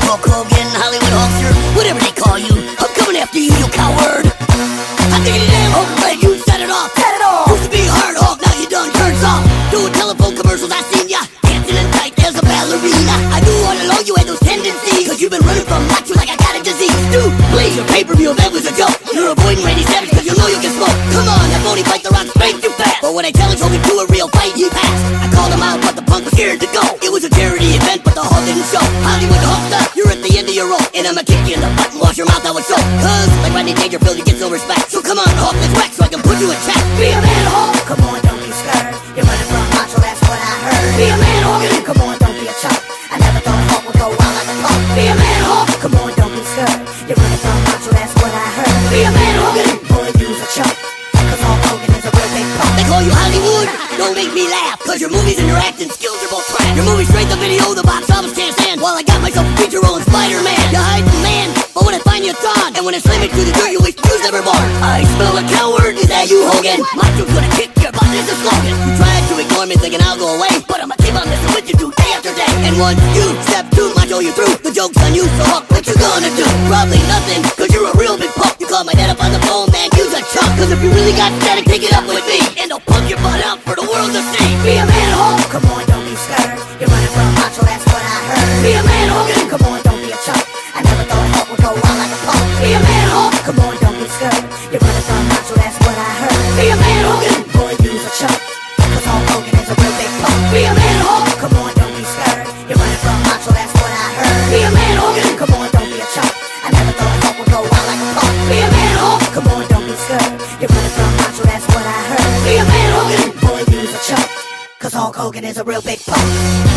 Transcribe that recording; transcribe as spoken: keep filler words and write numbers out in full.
Hulk Hogan, Hollywood Hulkster, whatever they call you. I'm coming after you, you coward. I'm thinking you damn Hulk red, you set it off. Set it off. Used to be hard Hulk, now you done turned soft. Doing telephone commercials, I seen ya dancing in tight as a ballerina. I knew all along you had those tendencies, cause you've been running from macho like I got a disease. Dude, blaze your pay-per-view, that was a joke. You're avoiding Randy Savage cause you know you can smoke. Come on, that phony fight the rock spanked you fast. But when I challenged Hogan to a real fight, he passed. I called him out, but the punk was scared to go. It was a charity event, but the Hulk didn't show. Hollywood Hulkster, you're at the end of your rope, and I'ma kick you in the butt and wash your mouth out with soap. Cause, like Rodney Dangerfield, you get no respect. So come on, Hulk, let's wreck so I can put you in check. Be a man, Hulk! Come on, don't be scared. You're running from macho, that's what I heard. Be a man, Hogan! Come on, don't be a chump. I never thought Hulk would go wild like a punk. Be a man, Hulk! Come on, don't be scared. You're running from macho, that's what I heard. Be a man, Hogan! Boy, you's a chump. Cause Hulk Hogan is a real big punk. They call you Hollywood? Don't make me laugh, cause your movies and your acting skills are both trash. Your movie straight the video, the box office can't stand. While I got myself a feature role in Spider-Man. You hide the man, but when I find you, it's on. And when I slam it to the dirt, you wish you's never born. I smell a coward, is that you, Hogan? Macho's gonna kick your butt, is a slogan. You tried to ignore me thinking I'll go away, but I'ma keep on messing with you do day after day. And once you step two, Macho, you through. The joke's on you, so Hulk, what you gonna do? Probably nothing, cause you're a real big punk. You call my dad up on the phone, man, you's a chump. Cause if you really got static, pick it up with me, and I'll pump your butt out for the world to see. Be a man, Hulk! Come on, don't be scared. You're running from macho, that's what I heard. Be a man, Hogan! Come on, don't be a chump. I never thought Hulk would go wild like a punk. Be a man, Hulk! Come on, don't be scared. You're running from macho, that's what I heard. Be a man, Hogan! Boy, you's a chump. Cause Hulk Hogan is a real big punk. Be a man, Hulk! Come on, don't be scared. You're running from macho, that's what I heard. Be a man, Hogan! Come on, don't be a chump. I never thought Hulk would go wild like a punk. Be a man, Hulk! Come on, don't be scared. You're running from macho, that's what I heard. Be a man, Hogan! Boy, you's a chump. Cause Hulk Hogan is a real big punk.